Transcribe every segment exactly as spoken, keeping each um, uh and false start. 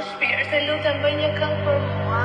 shpirë, të lutem bëj një këngë për mua.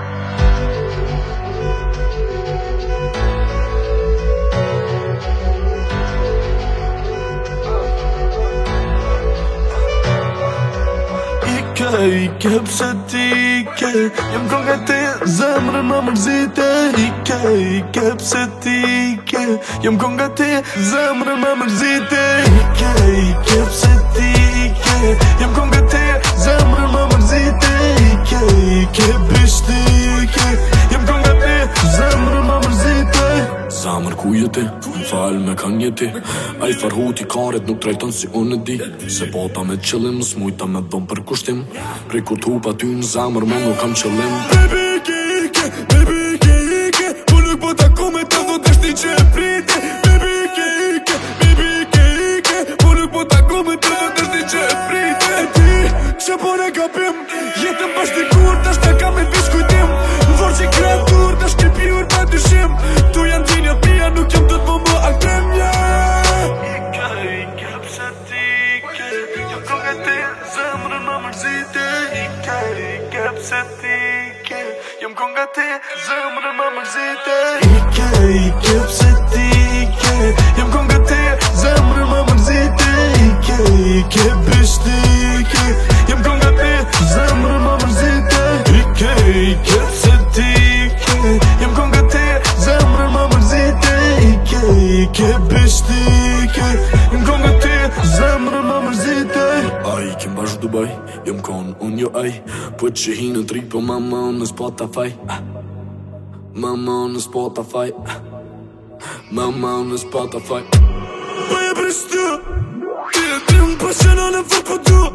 Ike, ike pse t'ike, jem konga te zemrën më mërzite. Ike, ike pse t'ike, jem konga te zemrën më mërzite. Ike, ike pse t'ike, jem konga te zemrën më mërzite. Ike, ike bishtike, jem konga te zemrën më mërzite. Zamër ku jeti, m'fal me kanë jeti. A i farhuti karet nuk trajton si unë e di. Se bota me qëllim, s'mujta me dhom për kushtim. Prej kur t'hupa ty në zamër me nuk kam qëllim. Baby ike ike, baby ike ike, po nuk po t'ako me të dhot është ti që e priti. Baby ike ike, baby ike ike, po nuk po t'ako me të dhot është ti që e priti. E ti, që po ne kapim, jetëm bashkë t'i kur, tash ta kam e vish kujtim. Në vorë që kreatur, tash ke pjur pa dyshim. Tu janë tinja pia, nuk jem të t'po më aktem, yeah. Ike, ike, pse t'ike, jem konga te zemrën më mërzite. Ike, ike, pse t'ike, jem konga te zemrën më mërzite. Ike, ike, pse t'ike, jem konga te zemrën më mërzite. Ike, ike, bishtike, jem konga te zemrën më mërzite. Ike, ike, pse t'ike, jem konga te zemrën më mërzite. Ike, ike, bishtike, jem konga te zemrën më mërzite. Ai kem bash Dubai, jem kon unë jo ai. Po që hi në tri po mama në Spotify. Mama në Spotify. Mama në Spotify. Po e brishtu, ti e ti më pasjona në vërë po du.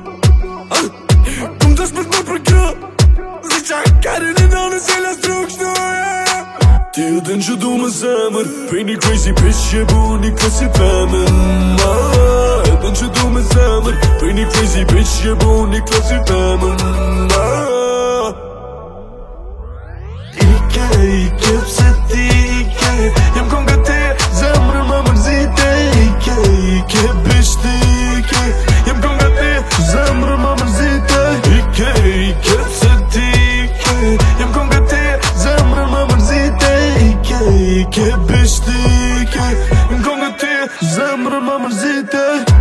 Kum dash me t'mër për gra, zi qa karin e në në zela s'druk shtu. Ti u den që du më zemër, prej një crazy bitch që bu një klasi femën. E den që du më zemër, prej një crazy bitch që bu një klasi femën. Ike, ike, pse t'ike, jem konga te zemrën më mërzite. Ike, ike, bishtike, jem konga te zemrën më mërzite. Ike, ike, pse t'ike, jem konga te zemrën më mërzite. Ike, ike, bishtike, jem konga te zemrën më mërzite.